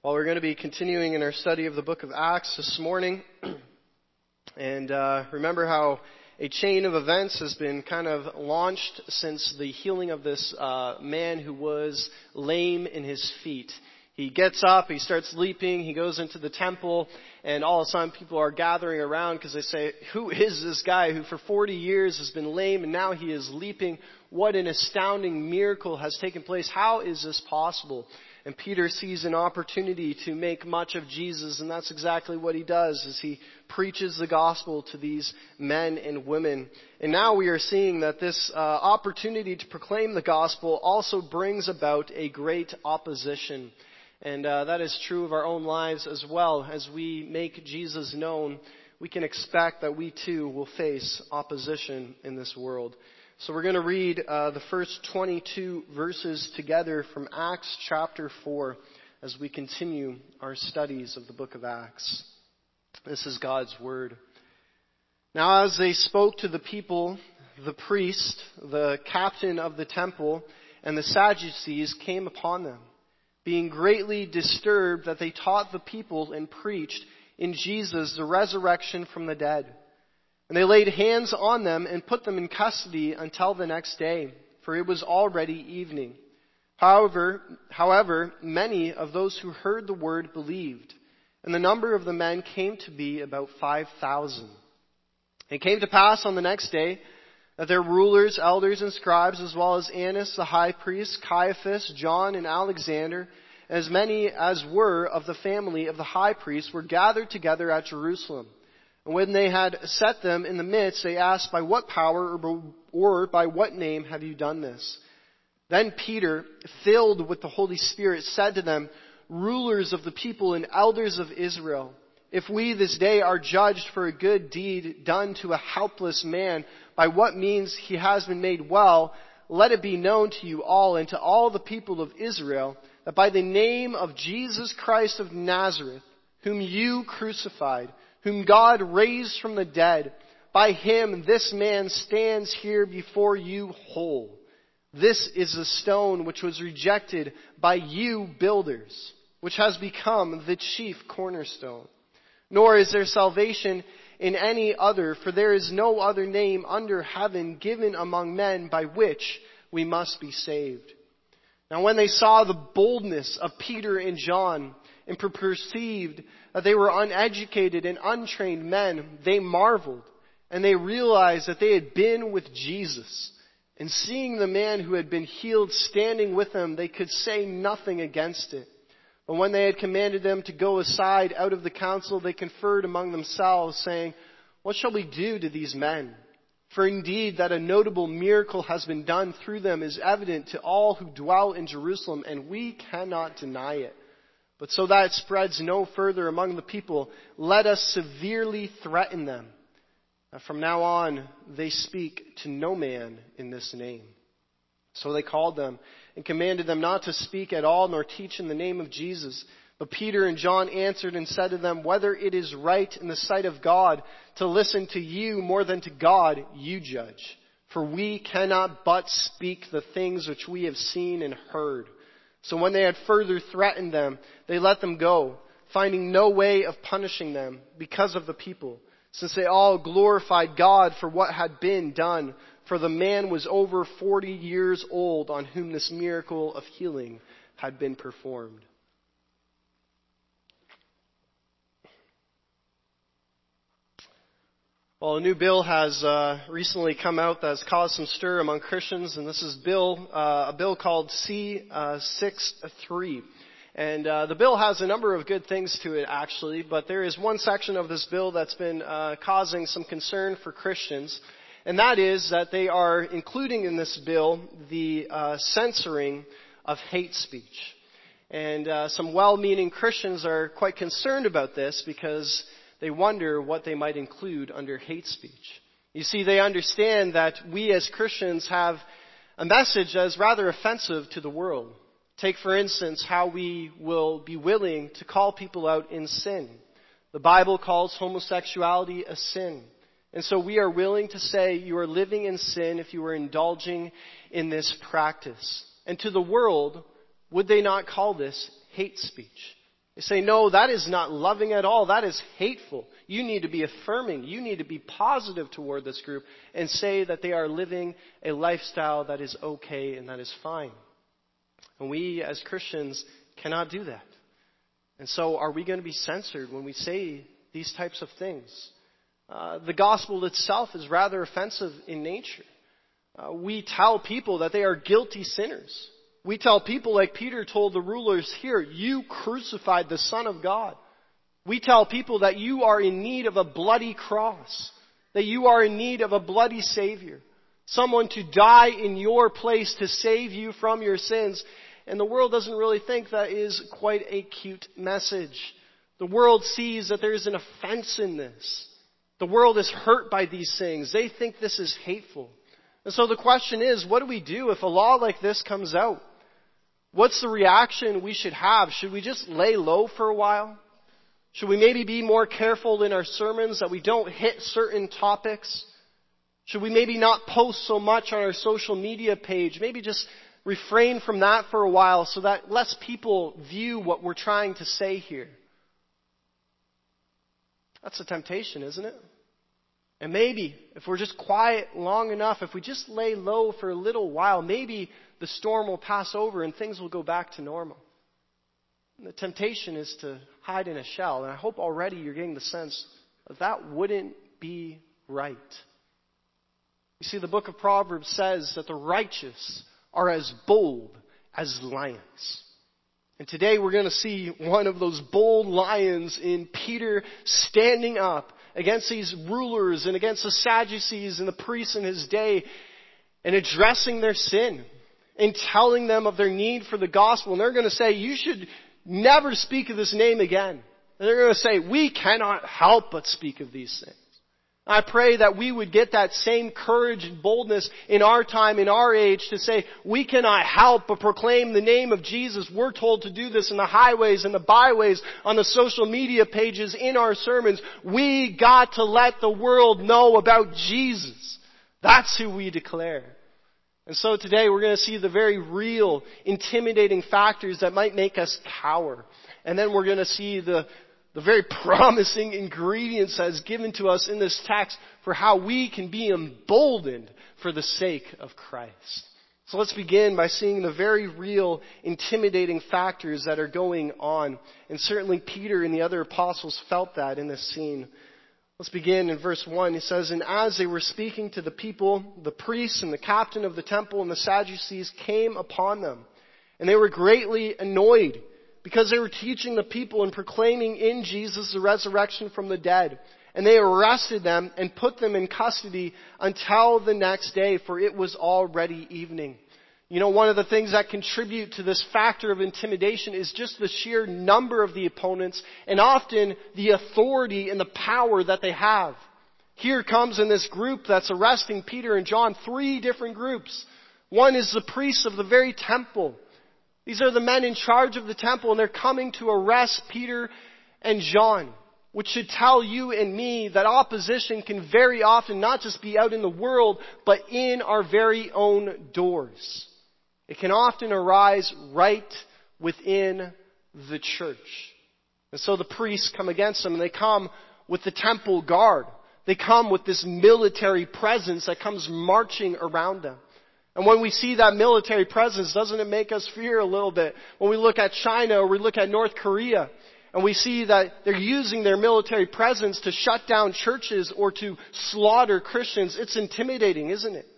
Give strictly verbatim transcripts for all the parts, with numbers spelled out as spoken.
Well, we're going to be continuing in our study of the book of Acts this morning. And uh, remember how a chain of events has been kind of launched since the healing of this uh, man who was lame in his feet. He gets up, he starts leaping, he goes into the temple, and all of a sudden people are gathering around because they say, who is this guy who for forty years has been lame and now he is leaping? What an astounding miracle has taken place. How is this possible? And Peter sees an opportunity to make much of Jesus, and that's exactly what he does as he preaches the gospel to these men and women. And now we are seeing that this uh, opportunity to proclaim the gospel also brings about a great opposition. And uh, that is true of our own lives as well. As we make Jesus known, we can expect that we too will face opposition in this world. So we're going to read uh, the first twenty-two verses together from Acts chapter four as we continue our studies of the book of Acts. This is God's word. Now as they spoke to the people, the priest, the captain of the temple, and the Sadducees came upon them, being greatly disturbed that they taught the people and preached in Jesus the resurrection from the dead. And they laid hands on them and put them in custody until the next day, for it was already evening. However, however, many of those who heard the word believed, and the number of the men came to be about five thousand. It came to pass on the next day that their rulers, elders, and scribes, as well as Annas the high priest, Caiaphas, John, and Alexander, as many as were of the family of the high priest, were gathered together at Jerusalem. And when they had set them in the midst, they asked, by what power or by what name have you done this? Then Peter, filled with the Holy Spirit, said to them, rulers of the people and elders of Israel, if we this day are judged for a good deed done to a helpless man, by what means he has been made well, let it be known to you all and to all the people of Israel, that by the name of Jesus Christ of Nazareth, whom you crucified, whom God raised from the dead, by him this man stands here before you whole. This is the stone which was rejected by you builders, which has become the chief cornerstone. Nor is there salvation in any other, for there is no other name under heaven given among men by which we must be saved. Now when they saw the boldness of Peter and John, and perceived that they were uneducated and untrained men, they marveled, and they realized that they had been with Jesus. And seeing the man who had been healed standing with them, they could say nothing against it. But when they had commanded them to go aside out of the council, they conferred among themselves, saying, what shall we do to these men? For indeed that a notable miracle has been done through them is evident to all who dwell in Jerusalem, and we cannot deny it. But so that it spreads no further among the people, let us severely threaten them. That from now on, they speak to no man in this name. So they called them and commanded them not to speak at all nor teach in the name of Jesus. But Peter and John answered and said to them, whether it is right in the sight of God to listen to you more than to God, you judge. For we cannot but speak the things which we have seen and heard. So when they had further threatened them, they let them go, finding no way of punishing them because of the people, since they all glorified God for what had been done. For the man was over forty years old on whom this miracle of healing had been performed. Well, a new bill has uh, recently come out that has caused some stir among Christians, and this is bill uh, a bill called C sixty-three. And uh, the bill has a number of good things to it, actually, but there is one section of this bill that's been uh, causing some concern for Christians, and that is that they are including in this bill the uh, censoring of hate speech. And uh, some well-meaning Christians are quite concerned about this because they wonder what they might include under hate speech. You see, they understand that we as Christians have a message that is rather offensive to the world. Take, for instance, how we will be willing to call people out in sin. The Bible calls homosexuality a sin. And so we are willing to say you are living in sin if you are indulging in this practice. And to the world, would they not call this hate speech? They say, no, that is not loving at all. That is hateful. You need to be affirming. You need to be positive toward this group and say that they are living a lifestyle that is okay and that is fine. And we as Christians cannot do that. And so are we going to be censored when we say these types of things? Uh, the gospel itself is rather offensive in nature. Uh, we tell people that they are guilty sinners. We tell people, like Peter told the rulers here, you crucified the Son of God. We tell people that you are in need of a bloody cross, that you are in need of a bloody Savior, someone to die in your place to save you from your sins. And the world doesn't really think that is quite a cute message. The world sees that there is an offense in this. The world is hurt by these things. They think this is hateful. And so the question is, what do we do if a law like this comes out? What's the reaction we should have? Should we just lay low for a while? Should we maybe be more careful in our sermons that we don't hit certain topics? Should we maybe not post so much on our social media page? Maybe just refrain from that for a while so that less people view what we're trying to say here. That's a temptation, isn't it? And maybe, if we're just quiet long enough, if we just lay low for a little while, maybe the storm will pass over and things will go back to normal. And the temptation is to hide in a shell. And I hope already you're getting the sense that that wouldn't be right. You see, the book of Proverbs says that the righteous are as bold as lions. And today we're going to see one of those bold lions in Peter standing up against these rulers and against the Sadducees and the priests in his day and addressing their sin and telling them of their need for the gospel. And they're going to say, you should never speak of this name again. And they're going to say, we cannot help but speak of these things. I pray that we would get that same courage and boldness in our time, in our age, to say, we cannot help but proclaim the name of Jesus. We're told to do this in the highways and the byways, on the social media pages, in our sermons. We got to let the world know about Jesus. That's who we declare. And so today we're going to see the very real, intimidating factors that might make us cower. And then we're going to see the The very promising ingredients that is given to us in this text for how we can be emboldened for the sake of Christ. So let's begin by seeing the very real, intimidating factors that are going on. And certainly Peter and the other apostles felt that in this scene. Let's begin in verse one. It says, and as they were speaking to the people, the priests and the captain of the temple and the Sadducees came upon them. And they were greatly annoyed, because they were teaching the people and proclaiming in Jesus the resurrection from the dead. And they arrested them and put them in custody until the next day, for it was already evening. You know, one of the things that contribute to this factor of intimidation is just the sheer number of the opponents and often the authority and the power that they have. Here comes in this group that's arresting Peter and John, three different groups. One is the priests of the very temple. These are the men in charge of the temple, and they're coming to arrest Peter and John, which should tell you and me that opposition can very often not just be out in the world, but in our very own doors. It can often arise right within the church. And so the priests come against them, and they come with the temple guard. They come with this military presence that comes marching around them. And when we see that military presence, doesn't it make us fear a little bit? When we look at China or we look at North Korea, and we see that they're using their military presence to shut down churches or to slaughter Christians, it's intimidating, isn't it?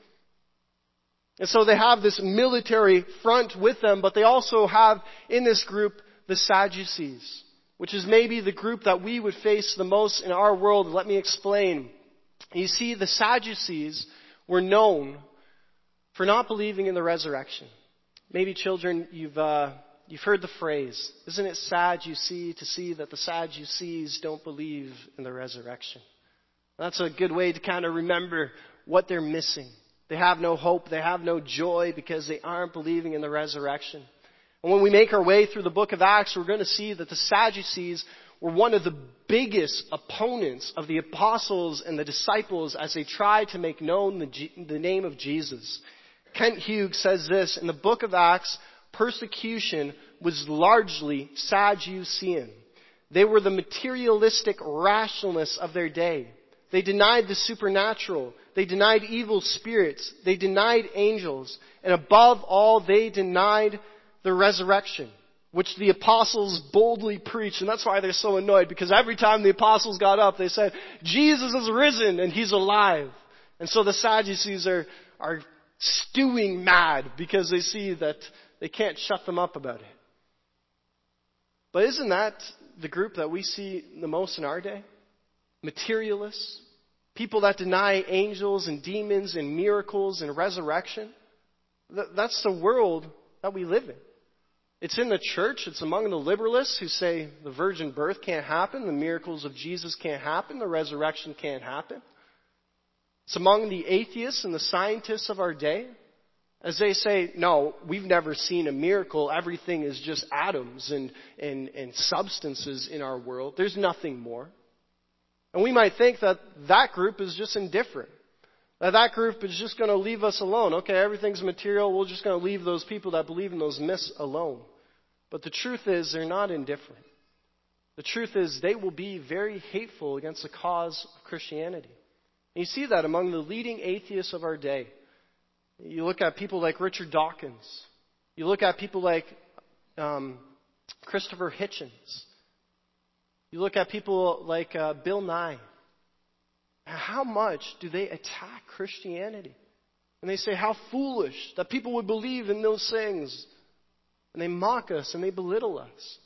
And so they have this military front with them, but they also have in this group the Sadducees, which is maybe the group that we would face the most in our world. Let me explain. You see, the Sadducees were known for not believing in the resurrection. Maybe children, you've uh, you've heard the phrase, isn't it sad you see to see that the Sadducees don't believe in the resurrection? That's a good way to kind of remember what they're missing. They have no hope, they have no joy because they aren't believing in the resurrection. And when we make our way through the book of Acts, we're going to see that the Sadducees were one of the biggest opponents of the apostles and the disciples as they tried to make known the, G- the name of Jesus. Kent Hughes says this, in the book of Acts, persecution was largely Sadducean. They were the materialistic rationalists of their day. They denied the supernatural. They denied evil spirits. They denied angels. And above all, they denied the resurrection, which the apostles boldly preached. And that's why they're so annoyed, because every time the apostles got up, they said, Jesus is risen and he's alive. And so the Sadducees are, are stewing mad because they see that they can't shut them up about it. But isn't that the group that we see the most in our day? Materialists, people that deny angels and demons and miracles and resurrection. That's the world that we live in. It's in the church. It's among the liberalists who say the virgin birth can't happen, the miracles of Jesus can't happen, the resurrection can't happen. It's among the atheists and the scientists of our day, as they say, no, we've never seen a miracle. Everything is just atoms and, and, and substances in our world. There's nothing more. And we might think that that group is just indifferent. That that group is just going to leave us alone. Okay, everything's material. We're just going to leave those people that believe in those myths alone. But the truth is, they're not indifferent. The truth is, they will be very hateful against the cause of Christianity. And you see that among the leading atheists of our day. You look at people like Richard Dawkins. You look at people like um, Christopher Hitchens. You look at people like uh, Bill Nye. How much do they attack Christianity? And they say how foolish that people would believe in those things. And they mock us and they belittle us.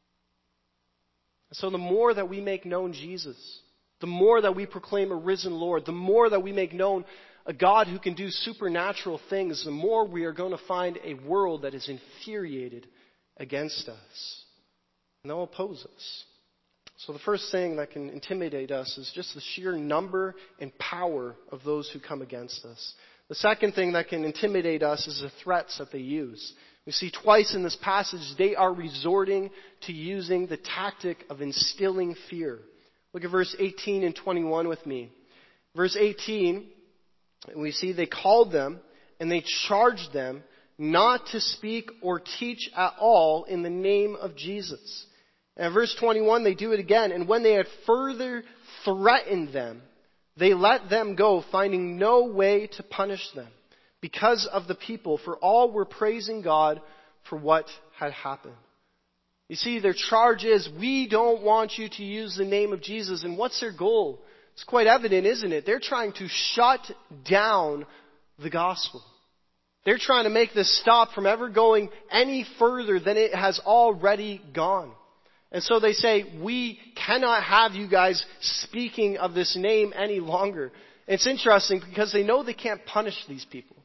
So the more that we make known Jesus, the more that we proclaim a risen Lord, the more that we make known a God who can do supernatural things, the more we are going to find a world that is infuriated against us. And they'll oppose us. So the first thing that can intimidate us is just the sheer number and power of those who come against us. The second thing that can intimidate us is the threats that they use. We see twice in this passage they are resorting to using the tactic of instilling fear. Look at verse eighteen and twenty-one with me. Verse eighteen, we see they called them and they charged them not to speak or teach at all in the name of Jesus. And verse twenty-one, they do it again. And when they had further threatened them, they let them go, finding no way to punish them because of the people, for all were praising God for what had happened. You see, their charge is, we don't want you to use the name of Jesus. And what's their goal? It's quite evident, isn't it? They're trying to shut down the gospel. They're trying to make this stop from ever going any further than it has already gone. And so they say, we cannot have you guys speaking of this name any longer. It's interesting because they know they can't punish these people.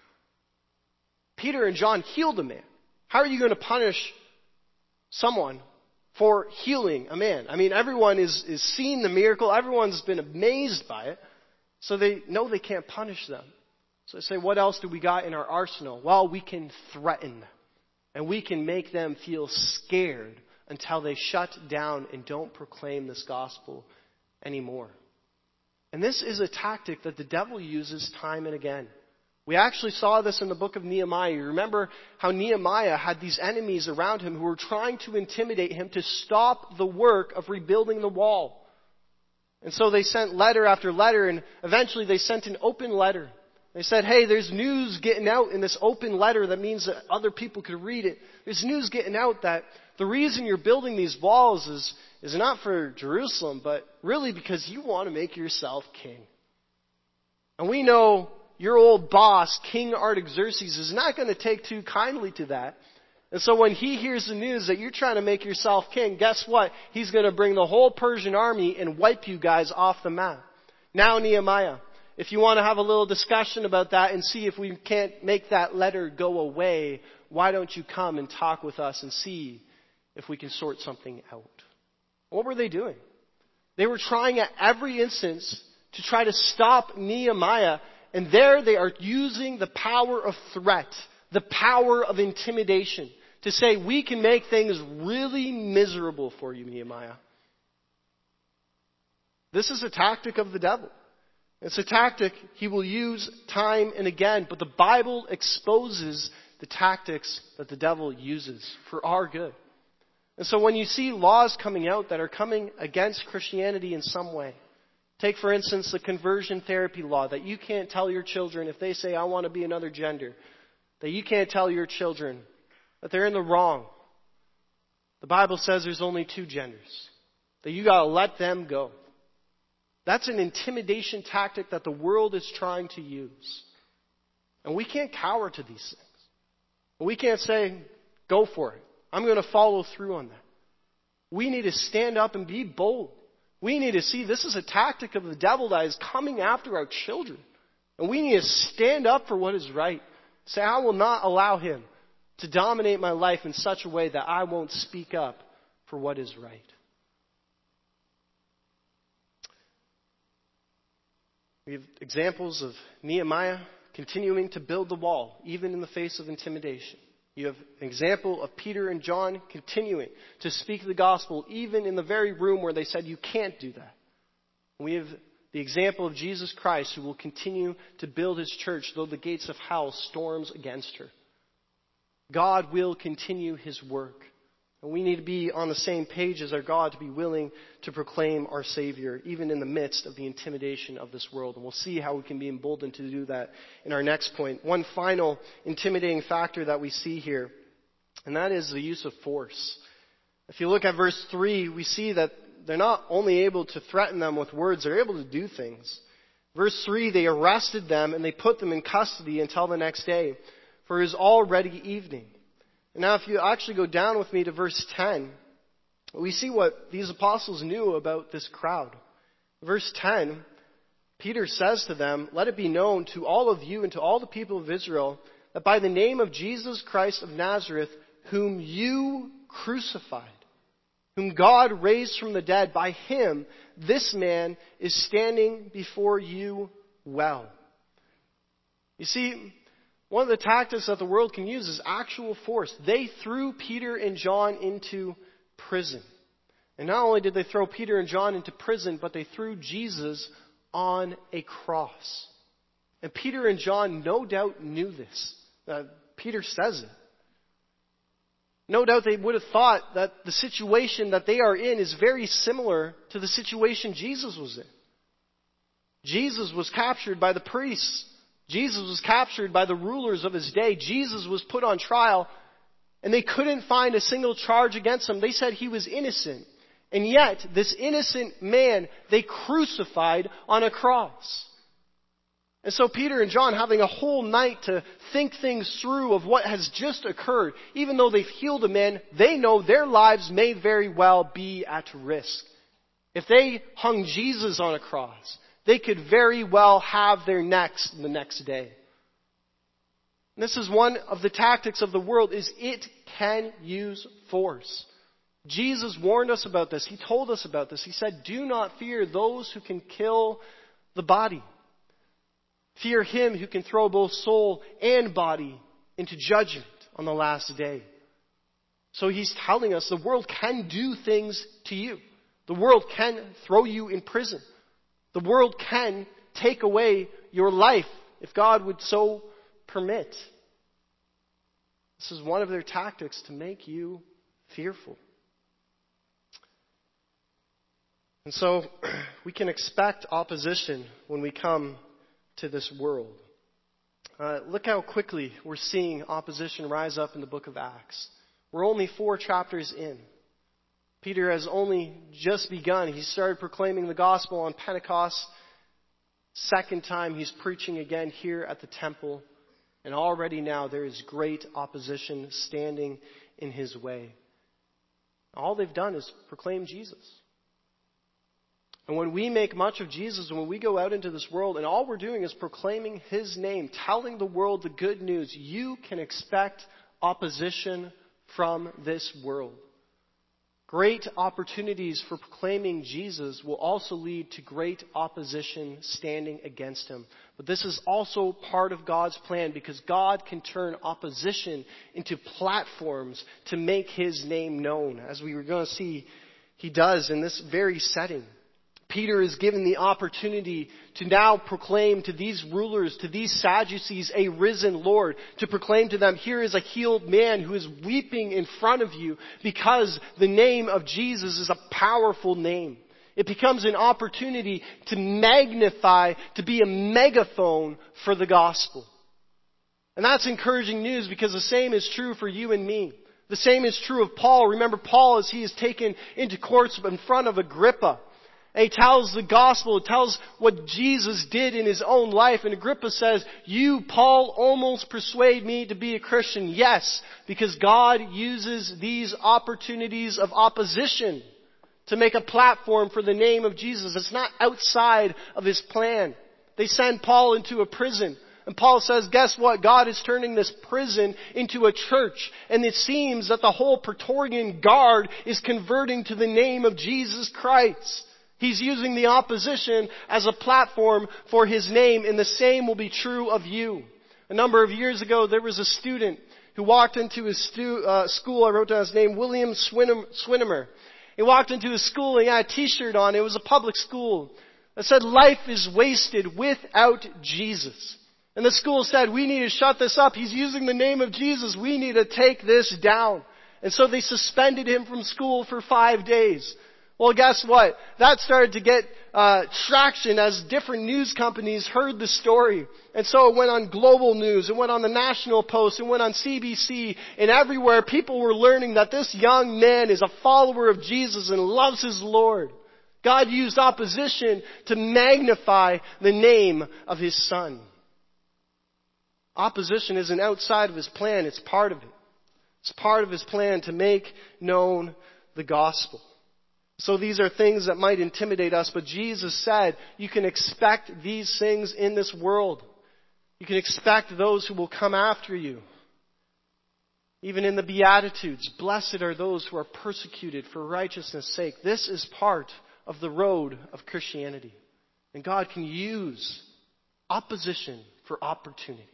Peter and John healed a man. How are you going to punish someone for healing a man? I mean, everyone is, is seeing the miracle. Everyone's been amazed by it. So they know they can't punish them. So they say, what else do we got in our arsenal? Well, we can threaten them. And we can make them feel scared until they shut down and don't proclaim this gospel anymore. And this is a tactic that the devil uses time and again. We actually saw this in the book of Nehemiah. You remember how Nehemiah had these enemies around him who were trying to intimidate him to stop the work of rebuilding the wall. And so they sent letter after letter, and eventually they sent an open letter. They said, hey, there's news getting out in this open letter that means that other people could read it. There's news getting out that the reason you're building these walls is, is not for Jerusalem, but really because you want to make yourself king. And we know your old boss, King Artaxerxes, is not going to take too kindly to that. And so when he hears the news that you're trying to make yourself king, guess what? He's going to bring the whole Persian army and wipe you guys off the map. Now, Nehemiah, if you want to have a little discussion about that and see if we can't make that letter go away, why don't you come and talk with us and see if we can sort something out? What were they doing? They were trying at every instance to try to stop Nehemiah. And there they are using the power of threat, the power of intimidation to say, we can make things really miserable for you, Nehemiah. This is a tactic of the devil. It's a tactic he will use time and again. But the Bible exposes the the tactics that the devil uses for our good. And so when you see laws coming out that are coming against Christianity in some way, take for instance the conversion therapy law that you can't tell your children if they say, I want to be another gender, that you can't tell your children that they're in the wrong. The Bible says there's only two genders, that you got to let them go. That's an intimidation tactic that the world is trying to use. And we can't cower to these things. We can't say, go for it. I'm going to follow through on that. We need to stand up and be bold. We need to see this is a tactic of the devil that is coming after our children. And we need to stand up for what is right. Say, I will not allow him to dominate my life in such a way that I won't speak up for what is right. We have examples of Nehemiah continuing to build the wall, even in the face of intimidation. You have an example of Peter and John continuing to speak the gospel, even in the very room where they said, you can't do that. We have the example of Jesus Christ, who will continue to build his church, though the gates of hell storms against her. God will continue his work. And we need to be on the same page as our God to be willing to proclaim our Savior, even in the midst of the intimidation of this world. And we'll see how we can be emboldened to do that in our next point. One final intimidating factor that we see here, and that is the use of force. If you look at verse three, we see that they're not only able to threaten them with words, they're able to do things. Verse three, they arrested them and they put them in custody until the next day, for it was already evening. And now if you actually go down with me to verse ten, we see what these apostles knew about this crowd. Verse ten, Peter says to them, let it be known to all of you and to all the people of Israel that by the name of Jesus Christ of Nazareth, whom you crucified, whom God raised from the dead, by him, this man is standing before you well. You see, one of the tactics that the world can use is actual force. They threw Peter and John into prison. And not only did they throw Peter and John into prison, but they threw Jesus on a cross. And Peter and John no doubt knew this. Uh, Peter says it. No doubt they would have thought that the situation that they are in is very similar to the situation Jesus was in. Jesus was captured by the priests. Jesus was captured by the rulers of his day. Jesus was put on trial, and they couldn't find a single charge against him. They said he was innocent. And yet, this innocent man, they crucified on a cross. And so Peter and John, having a whole night to think things through of what has just occurred, even though they've healed a man, they know their lives may very well be at risk. If they hung Jesus on a cross, they could very well have their necks the next day. And this is one of the tactics of the world, is it can use force. Jesus warned us about this. He told us about this. He said, do not fear those who can kill the body. Fear him who can throw both soul and body into judgment on the last day. So he's telling us the world can do things to you. The world can throw you in prison. The world can take away your life if God would so permit. This is one of their tactics to make you fearful. And so we can expect opposition when we come to this world. Uh, look how quickly we're seeing opposition rise up in the book of Acts. We're only four chapters in. Peter has only just begun. He started proclaiming the gospel on Pentecost. Second time he's preaching again here at the temple. And already now there is great opposition standing in his way. All they've done is proclaim Jesus. And when we make much of Jesus, when we go out into this world, and all we're doing is proclaiming his name, telling the world the good news, you can expect opposition from this world. Great opportunities for proclaiming Jesus will also lead to great opposition standing against him. But this is also part of God's plan, because God can turn opposition into platforms to make his name known. As we were going to see, he does in this very setting. Peter is given the opportunity to now proclaim to these rulers, to these Sadducees, a risen Lord. To proclaim to them, here is a healed man who is weeping in front of you because the name of Jesus is a powerful name. It becomes an opportunity to magnify, to be a megaphone for the gospel. And that's encouraging news because the same is true for you and me. The same is true of Paul. Remember Paul as he is taken into courts in front of Agrippa. And he tells the gospel, tells what Jesus did in his own life. And Agrippa says, you, Paul, almost persuade me to be a Christian. Yes, because God uses these opportunities of opposition to make a platform for the name of Jesus. It's not outside of his plan. They send Paul into a prison. And Paul says, guess what? God is turning this prison into a church. And it seems that the whole Praetorian Guard is converting to the name of Jesus Christ. He's using the opposition as a platform for his name. And the same will be true of you. A number of years ago, there was a student who walked into his stu- uh, school. I wrote down his name, William Swinnem- Swinnemer. He walked into his school and he had a t-shirt on. It was a public school that said, life is wasted without Jesus. And the school said, we need to shut this up. He's using the name of Jesus. We need to take this down. And so they suspended him from school for five days. Well, guess what? That started to get uh, traction as different news companies heard the story. And so it went on global news, it went on the National Post, it went on C B C, and everywhere people were learning that this young man is a follower of Jesus and loves his Lord. God used opposition to magnify the name of his Son. Opposition isn't outside of his plan, it's part of it. It's part of his plan to make known the gospel. So these are things that might intimidate us, but Jesus said you can expect these things in this world. You can expect those who will come after you. Even in the Beatitudes, blessed are those who are persecuted for righteousness' sake. This is part of the road of Christianity. And God can use opposition for opportunity.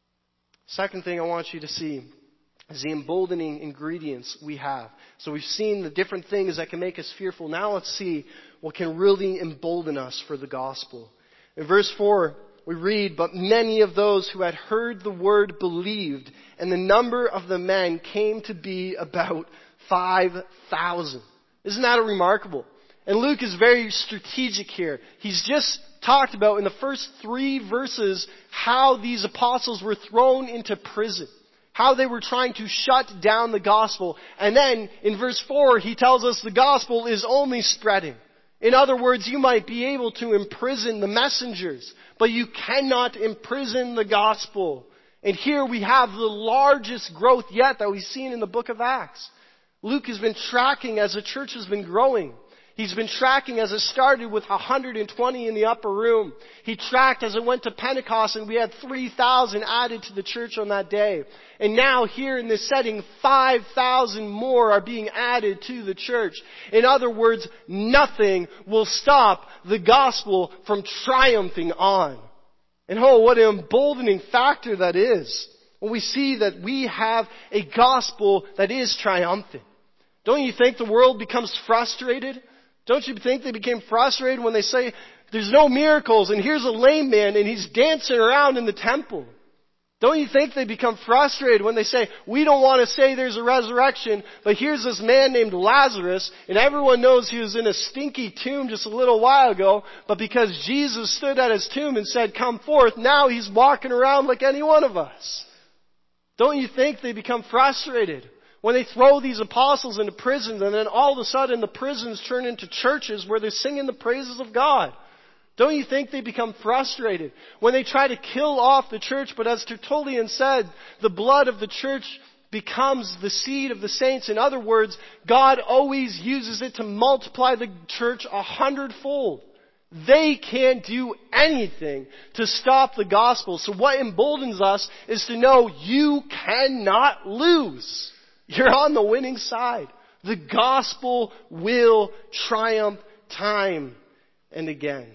Second thing I want you to see is the emboldening ingredients we have. So we've seen the different things that can make us fearful. Now let's see what can really embolden us for the gospel. In verse four, we read, but many of those who had heard the word believed, and the number of the men came to be about five thousand. Isn't that remarkable? And Luke is very strategic here. He's just talked about in the first three verses how these apostles were thrown into prison. How they were trying to shut down the gospel. And then in verse four, he tells us the gospel is only spreading. In other words, you might be able to imprison the messengers, but you cannot imprison the gospel. And here we have the largest growth yet that we've seen in the book of Acts. Luke has been tracking as the church has been growing. He's been tracking as it started with one hundred twenty in the upper room. He tracked as it went to Pentecost and we had three thousand added to the church on that day. And now here in this setting, five thousand more are being added to the church. In other words, nothing will stop the gospel from triumphing on. And oh, what an emboldening factor that is. When we see that we have a gospel that is triumphant. Don't you think the world becomes frustrated? Don't you think they became frustrated when they say, there's no miracles and here's a lame man and he's dancing around in the temple? Don't you think they become frustrated when they say, we don't want to say there's a resurrection, but here's this man named Lazarus and everyone knows he was in a stinky tomb just a little while ago, but because Jesus stood at his tomb and said, come forth, now he's walking around like any one of us. Don't you think they become frustrated? When they throw these apostles into prisons and then all of a sudden the prisons turn into churches where they're singing the praises of God. Don't you think they become frustrated? When they try to kill off the church, but as Tertullian said, the blood of the church becomes the seed of the saints. In other words, God always uses it to multiply the church a hundredfold. They can't do anything to stop the gospel. So what emboldens us is to know you cannot lose. You're on the winning side. The gospel will triumph time and again.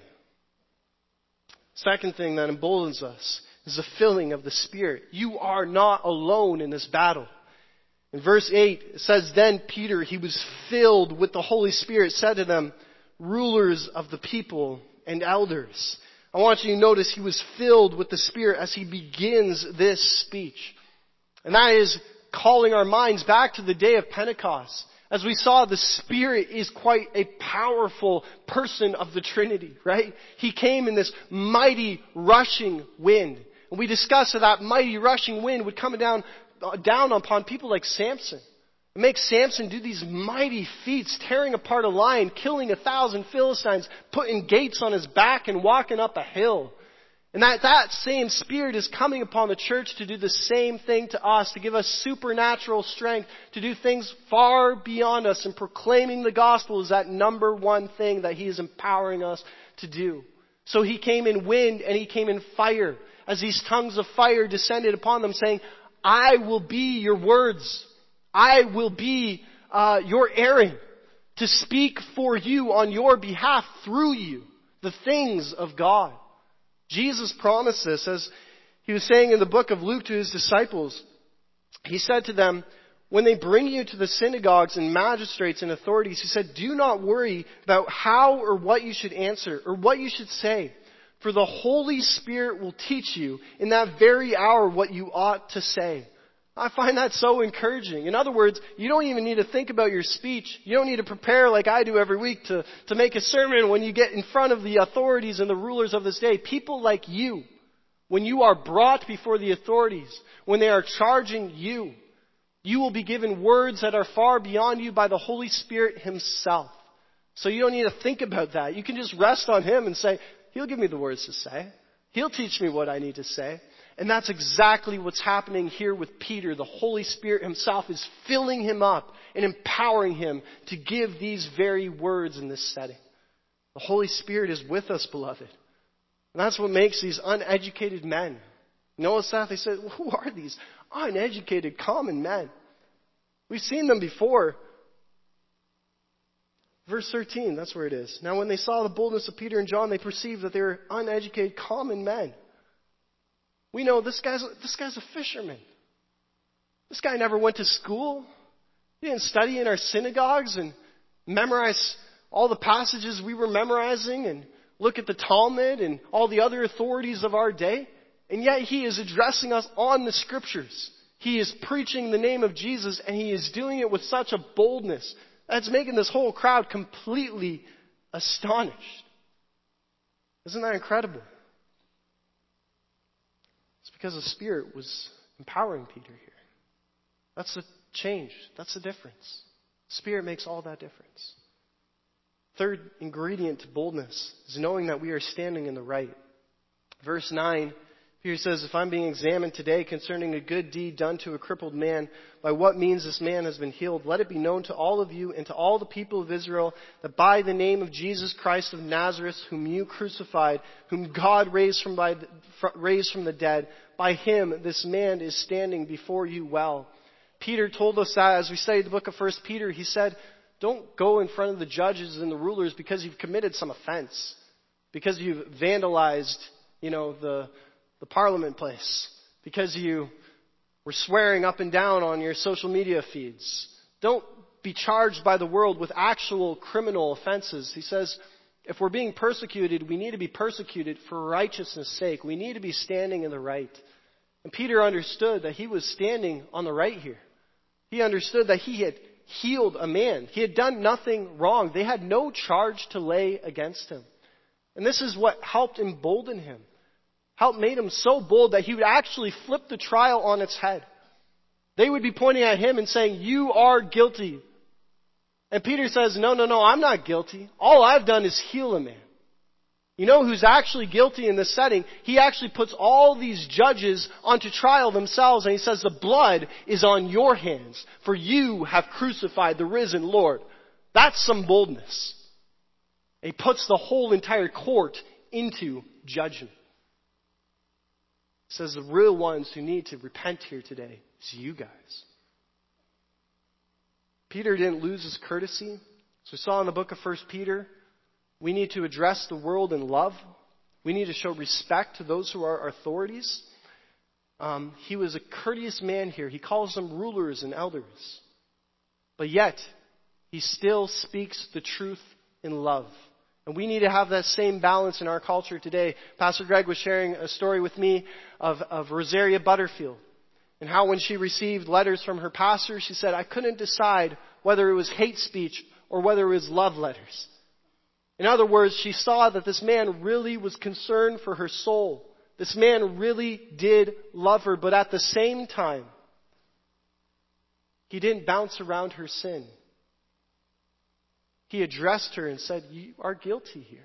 Second thing that emboldens us is the filling of the Spirit. You are not alone in this battle. In verse eight, it says, then Peter, he was filled with the Holy Spirit, said to them, rulers of the people and elders. I want you to notice he was filled with the Spirit as he begins this speech. And that is calling our minds back to the day of Pentecost. As we saw, the Spirit is quite a powerful person of the Trinity, right? He came in this mighty rushing wind. And we discussed that that mighty rushing wind would come down, down upon people like Samson. It makes Samson do these mighty feats, tearing apart a lion, killing a thousand Philistines, putting gates on his back and walking up a hill. And that, that same Spirit is coming upon the church to do the same thing to us, to give us supernatural strength, to do things far beyond us, and proclaiming the gospel is that number one thing that He is empowering us to do. So He came in wind and He came in fire, as these tongues of fire descended upon them, saying, I will be your words. I will be uh, your Aaron, to speak for you on your behalf through you, the things of God. Jesus promised this, as He was saying in the book of Luke to His disciples. He said to them, when they bring you to the synagogues and magistrates and authorities, He said, do not worry about how or what you should answer or what you should say. For the Holy Spirit will teach you in that very hour what you ought to say. I find that so encouraging. In other words, you don't even need to think about your speech. You don't need to prepare like I do every week to, to make a sermon when you get in front of the authorities and the rulers of this day. People like you, when you are brought before the authorities, when they are charging you, you will be given words that are far beyond you by the Holy Spirit Himself. So you don't need to think about that. You can just rest on Him and say, He'll give me the words to say. He'll teach me what I need to say. And that's exactly what's happening here with Peter. The Holy Spirit Himself is filling him up and empowering him to give these very words in this setting. The Holy Spirit is with us, beloved. And that's what makes these uneducated men. Notice that? They said, who are these uneducated common men? We've seen them before. Verse thirteen, that's where it is. Now when they saw the boldness of Peter and John, they perceived that they were uneducated common men. We know this guy's, this guy's a fisherman. This guy never went to school. He didn't study in our synagogues and memorize all the passages we were memorizing and look at the Talmud and all the other authorities of our day. And yet he is addressing us on the Scriptures. He is preaching the name of Jesus, and he is doing it with such a boldness that's making this whole crowd completely astonished. Isn't that incredible? Because the Spirit was empowering Peter here. That's the change. That's the difference. Spirit makes all that difference. Third ingredient to boldness is knowing that we are standing in the right. Verse nine, Peter says, if I'm being examined today concerning a good deed done to a crippled man, by what means this man has been healed, let it be known to all of you and to all the people of Israel that by the name of Jesus Christ of Nazareth, whom you crucified, whom God raised from, by the, raised from the dead, by Him this man is standing before you well. Peter told us that as we studied the book of First Peter. He said, don't go in front of the judges and the rulers because you've committed some offense, because you've vandalized, you know, the the parliament place, because you were swearing up and down on your social media feeds. Don't be charged by the world with actual criminal offenses. He says, if we're being persecuted, we need to be persecuted for righteousness' sake. We need to be standing in the right. And Peter understood that he was standing on the right here. He understood that he had healed a man. He had done nothing wrong. They had no charge to lay against him. And this is what helped embolden him. Helped made him so bold that he would actually flip the trial on its head. They would be pointing at him and saying, you are guilty. And Peter says, no, no, no, I'm not guilty. All I've done is heal a man. You know who's actually guilty in this setting? He actually puts all these judges onto trial themselves, and he says, the blood is on your hands, for you have crucified the risen Lord. That's some boldness. And he puts the whole entire court into judgment. He says the real ones who need to repent here today is you guys. Peter didn't lose his courtesy. As we saw in the book of First Peter, we need to address the world in love. We need to show respect to those who are authorities. Um, he was a courteous man here. He calls them rulers and elders. But yet, he still speaks the truth in love. And we need to have that same balance in our culture today. Pastor Greg was sharing a story with me of, of Rosaria Butterfield. And how when she received letters from her pastor, she said, I couldn't decide whether it was hate speech or whether it was love letters. In other words, she saw that this man really was concerned for her soul. This man really did love her, but at the same time, he didn't bounce around her sin. He addressed her and said, you are guilty here.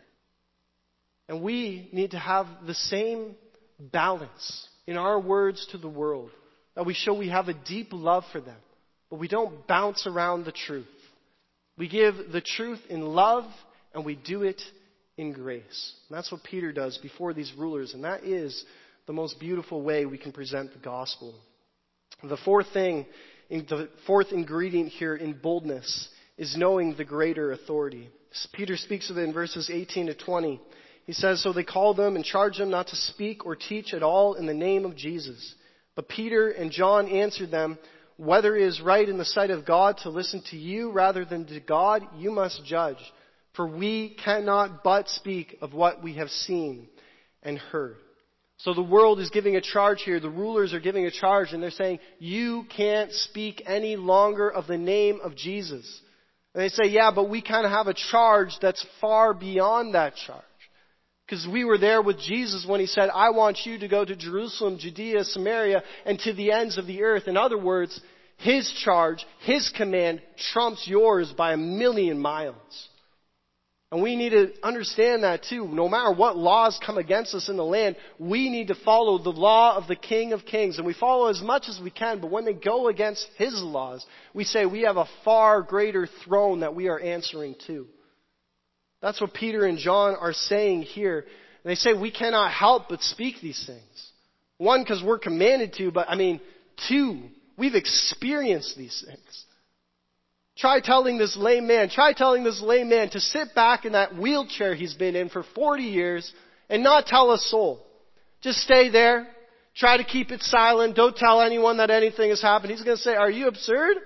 And we need to have the same balance in our words to the world. That we show we have a deep love for them. But we don't bounce around the truth. We give the truth in love and we do it in grace. And that's what Peter does before these rulers. And that is the most beautiful way we can present the gospel. The fourth thing, the fourth ingredient here in boldness is knowing the greater authority. Peter speaks of it in verses eighteen to twenty. He says, so they called them and charged them not to speak or teach at all in the name of Jesus. But Peter and John answered them, whether it is right in the sight of God to listen to you rather than to God, you must judge. For we cannot but speak of what we have seen and heard. So the world is giving a charge here. The rulers are giving a charge and they're saying, you can't speak any longer of the name of Jesus. And they say, yeah, but we kind of have a charge that's far beyond that charge. Because we were there with Jesus when he said, I want you to go to Jerusalem, Judea, Samaria, and to the ends of the earth. In other words, his charge, his command trumps yours by a million miles. And we need to understand that too. No matter what laws come against us in the land, we need to follow the law of the King of Kings. And we follow as much as we can, but when they go against his laws, we say we have a far greater throne that we are answering to. That's what Peter and John are saying here. And they say we cannot help but speak these things. One, because we're commanded to, but I mean, two, we've experienced these things. Try telling this lame man, try telling this lame man to sit back in that wheelchair he's been in for forty years and not tell a soul. Just stay there. Try to keep it silent. Don't tell anyone that anything has happened. He's going to say, are you absurd?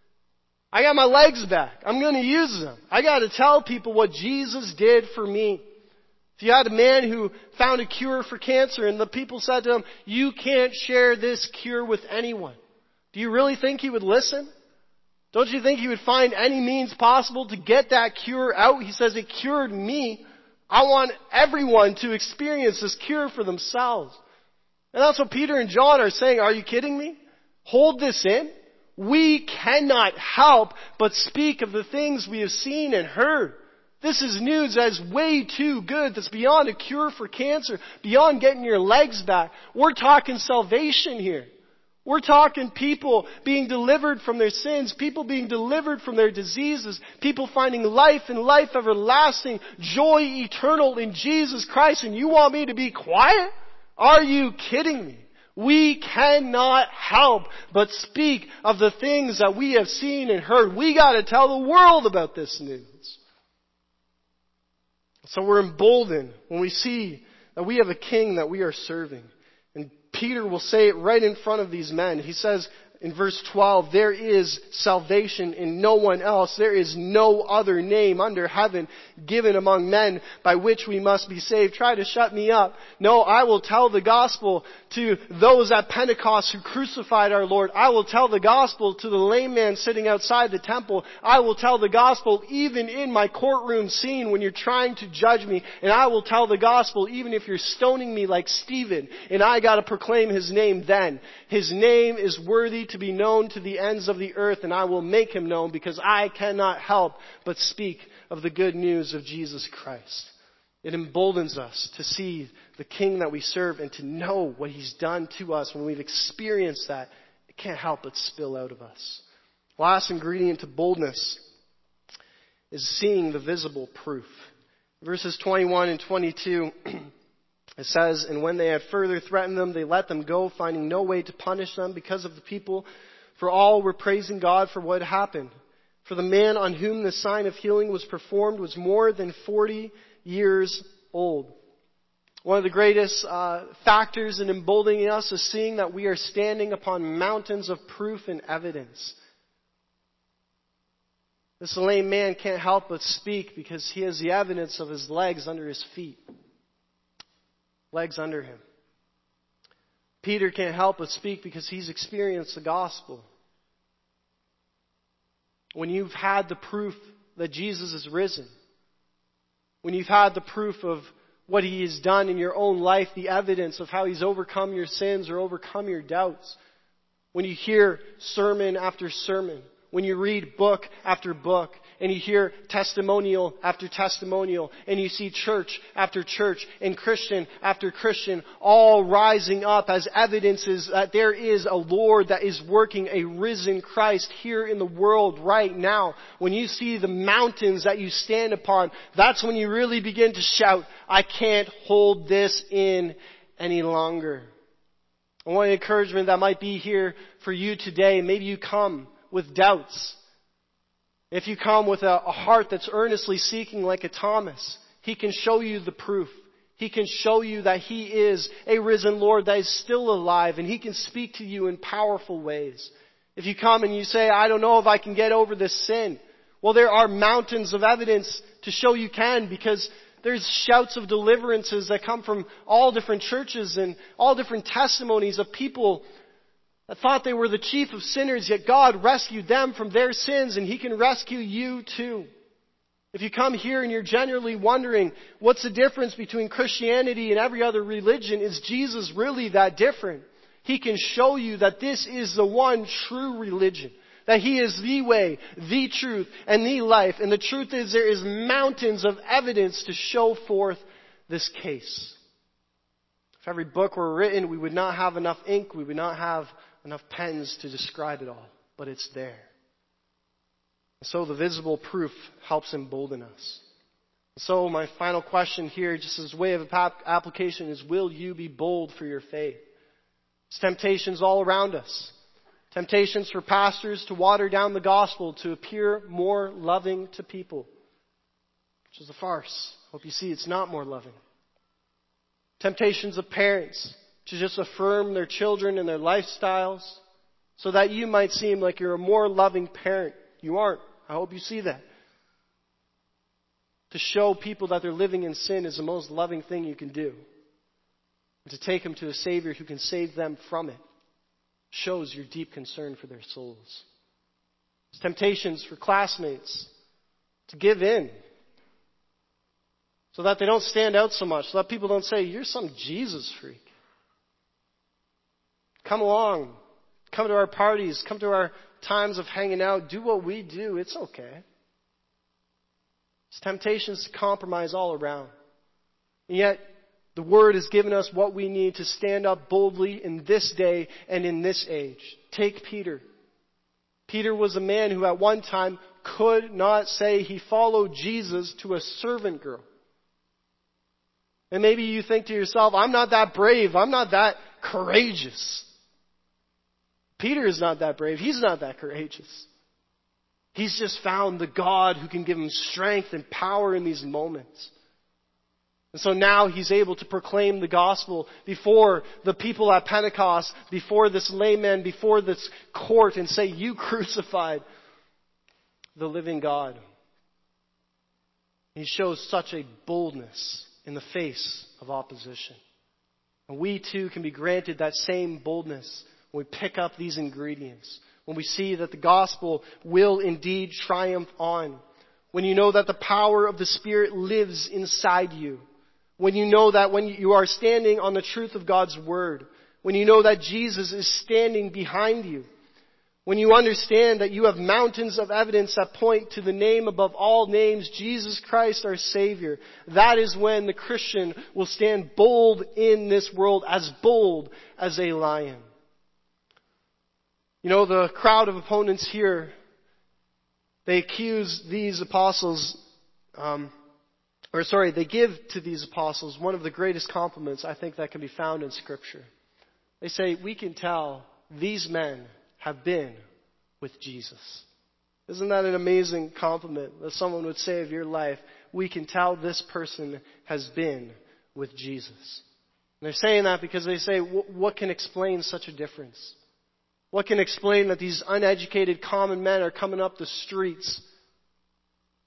I got my legs back. I'm going to use them. I got to tell people what Jesus did for me. If you had a man who found a cure for cancer and the people said to him, you can't share this cure with anyone. Do you really think he would listen? Don't you think he would find any means possible to get that cure out? He says, it cured me. I want everyone to experience this cure for themselves. And that's what Peter and John are saying. Are you kidding me? Hold this in. We cannot help but speak of the things we have seen and heard. This is news that is way too good. That's beyond a cure for cancer, beyond getting your legs back. We're talking salvation here. We're talking people being delivered from their sins, people being delivered from their diseases, people finding life and life everlasting, joy eternal in Jesus Christ. And you want me to be quiet? Are you kidding me? We cannot help but speak of the things that we have seen and heard. We got to tell the world about this news. So we're emboldened when we see that we have a king that we are serving. And Peter will say it right in front of these men. He says in verse twelve, there is salvation in no one else. There is no other name under heaven given among men by which we must be saved. Try to shut me up. No, I will tell the gospel to those at Pentecost who crucified our Lord. I will tell the gospel to the lame man sitting outside the temple. I will tell the gospel even in my courtroom scene when you're trying to judge me. And I will tell the gospel even if you're stoning me like Stephen. And I got to proclaim his name then. His name is worthy to be known to the ends of the earth, and I will make him known because I cannot help but speak of the good news of Jesus Christ. It emboldens us to see the King that we serve and to know what he's done to us. When we've experienced that, it can't help but spill out of us. Last ingredient to boldness is seeing the visible proof. Verses twenty-one and twenty-two, it says, and when they had further threatened them, they let them go, finding no way to punish them because of the people. For all were praising God for what happened. For the man on whom the sign of healing was performed was more than forty years old. One of the greatest uh, factors in emboldening us is seeing that we are standing upon mountains of proof and evidence. This lame man can't help but speak because he has the evidence of his legs under his feet. Legs under him. Peter can't help but speak because he's experienced the gospel. When you've had the proof that Jesus is risen, when you've had the proof of what He has done in your own life, the evidence of how He's overcome your sins or overcome your doubts, when you hear sermon after sermon, when you read book after book, and you hear testimonial after testimonial, and you see church after church, and Christian after Christian, all rising up as evidences that there is a Lord that is working, a risen Christ here in the world right now. When you see the mountains that you stand upon, that's when you really begin to shout, I can't hold this in any longer. I want encouragement that might be here for you today. Maybe you come with doubts. If you come with a, a heart that's earnestly seeking like a Thomas, He can show you the proof. He can show you that He is a risen Lord that is still alive, and He can speak to you in powerful ways. If you come and you say, I don't know if I can get over this sin, well, there are mountains of evidence to show you can, because there's shouts of deliverances that come from all different churches and all different testimonies of people that thought they were the chief of sinners, yet God rescued them from their sins, and He can rescue you too. If you come here and you're genuinely wondering, what's the difference between Christianity and every other religion? Is Jesus really that different? He can show you that this is the one true religion. That He is the way, the truth, and the life. And the truth is, there is mountains of evidence to show forth this case. If every book were written, we would not have enough ink, we would not have enough pens to describe it all, but it's there. So the visible proof helps embolden us. So my final question here, just as a way of application, is will you be bold for your faith? There's temptations all around us. Temptations for pastors to water down the gospel, to appear more loving to people, which is a farce. Hope you see it's not more loving. Temptations of parents to just affirm their children and their lifestyles so that you might seem like you're a more loving parent. You aren't. I hope you see that. To show people that they're living in sin is the most loving thing you can do. And to take them to a Savior who can save them from it shows your deep concern for their souls. There's temptations for classmates to give in so that they don't stand out so much, so that people don't say, you're some Jesus freak. Come along. Come to our parties. Come to our times of hanging out. Do what we do. It's okay. There's temptations to compromise all around. And yet, the Word has given us what we need to stand up boldly in this day and in this age. Take Peter. Peter was a man who at one time could not say he followed Jesus to a servant girl. And maybe you think to yourself, I'm not that brave. I'm not that courageous. Peter is not that brave. He's not that courageous. He's just found the God who can give him strength and power in these moments. And so now he's able to proclaim the gospel before the people at Pentecost, before this layman, before this court, and say, you crucified the living God. He shows such a boldness in the face of opposition. And we too can be granted that same boldness when we pick up these ingredients, when we see that the gospel will indeed triumph on, when you know that the power of the Spirit lives inside you, when you know that when you are standing on the truth of God's Word, when you know that Jesus is standing behind you, when you understand that you have mountains of evidence that point to the name above all names, Jesus Christ our Savior, that is when the Christian will stand bold in this world, as bold as a lion. You know, the crowd of opponents here, they accuse these apostles, um, or sorry, they give to these apostles one of the greatest compliments I think that can be found in Scripture. They say, we can tell these men have been with Jesus. Isn't that an amazing compliment that someone would say of your life? We can tell this person has been with Jesus. And they're saying that because they say, what can explain such a difference? What can explain that these uneducated common men are coming up the streets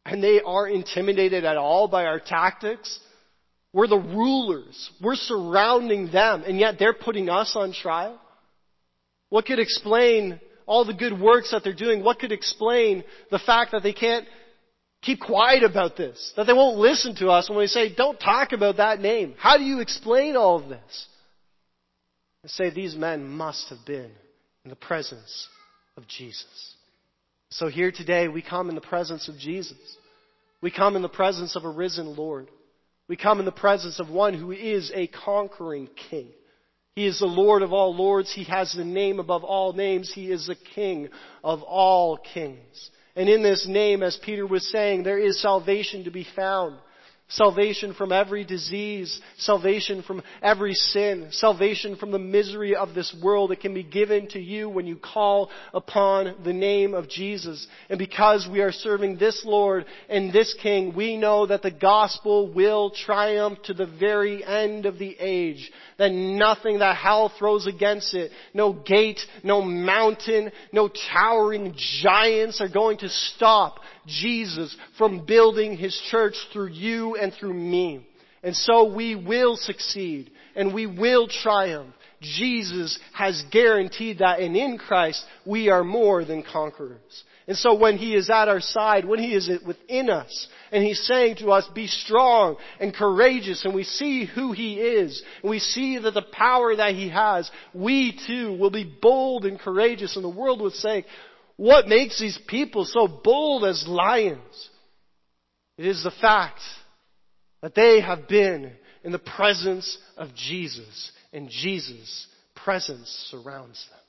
and they aren't intimidated at all by our tactics. We're the rulers. We're surrounding them, and yet they're putting us on trial. What could explain all the good works that they're doing? What could explain the fact that they can't keep quiet about this? That they won't listen to us when we say, don't talk about that name. How do you explain all of this? I say these men must have been in the presence of Jesus. So here today we come in the presence of Jesus. We come in the presence of a risen Lord. We come in the presence of one who is a conquering king. He is the Lord of all lords. He has the name above all names. He is the King of all kings. And in this name, as Peter was saying, there is salvation to be found. Salvation from every disease, salvation from every sin, salvation from the misery of this world. It can be given to you when you call upon the name of Jesus. And because we are serving this Lord and this King, we know that the gospel will triumph to the very end of the age. That nothing that hell throws against it, no gate, no mountain, no towering giants are going to stop Jesus from building His church through you and through me. And so we will succeed and we will triumph. Jesus has guaranteed that, and in Christ we are more than conquerors. And so when He is at our side, when He is within us, and He's saying to us, be strong and courageous, and we see who He is, and we see that the power that He has, we too will be bold and courageous. And the world would say, what makes these people so bold as lions? It is the fact that they have been in the presence of Jesus, and Jesus' presence surrounds them.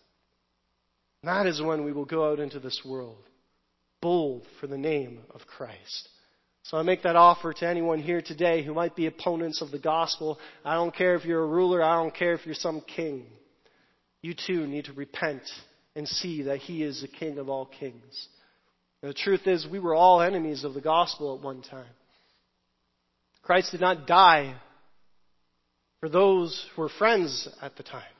And that is when we will go out into this world, bold for the name of Christ. So I make that offer to anyone here today who might be opponents of the gospel. I don't care if you're a ruler. I don't care if you're some king. You too need to repent and see that He is the King of all kings. And the truth is, we were all enemies of the gospel at one time. Christ did not die for those who were friends at the time.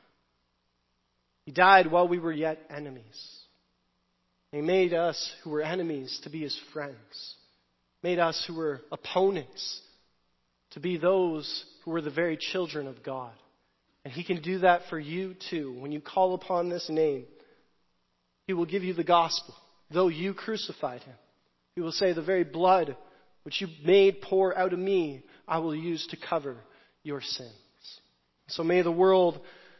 He died while we were yet enemies. He made us who were enemies to be His friends. Made us who were opponents to be those who were the very children of God. And He can do that for you too. When you call upon this name, He will give you the gospel, though you crucified Him. He will say, the very blood which you made pour out of me, I will use to cover your sins. So may the world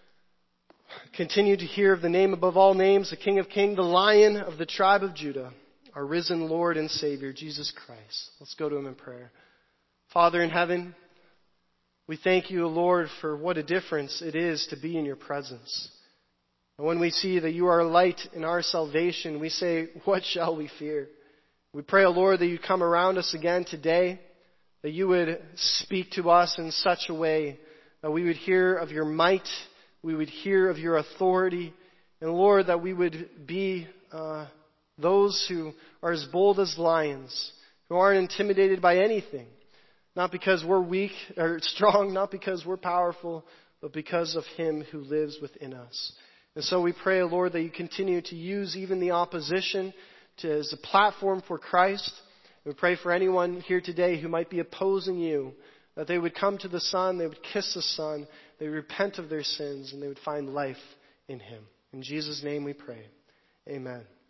continue to hear of the name above all names, the King of Kings, the Lion of the tribe of Judah, our risen Lord and Savior, Jesus Christ. Let's go to Him in prayer. Father in heaven, we thank You, Lord, for what a difference it is to be in Your presence. And when we see that You are a light in our salvation, we say, what shall we fear? We pray, O Lord, that You come around us again today, that You would speak to us in such a way that we would hear of Your might, we would hear of Your authority, and Lord, that we would be uh, those who are as bold as lions, who aren't intimidated by anything, not because we're weak or strong, not because we're powerful, but because of Him who lives within us. And so we pray, Lord, that You continue to use even the opposition to, as a platform for Christ. We pray for anyone here today who might be opposing You, that they would come to the Son, they would kiss the Son, they would repent of their sins, and they would find life in Him. In Jesus' name we pray. Amen.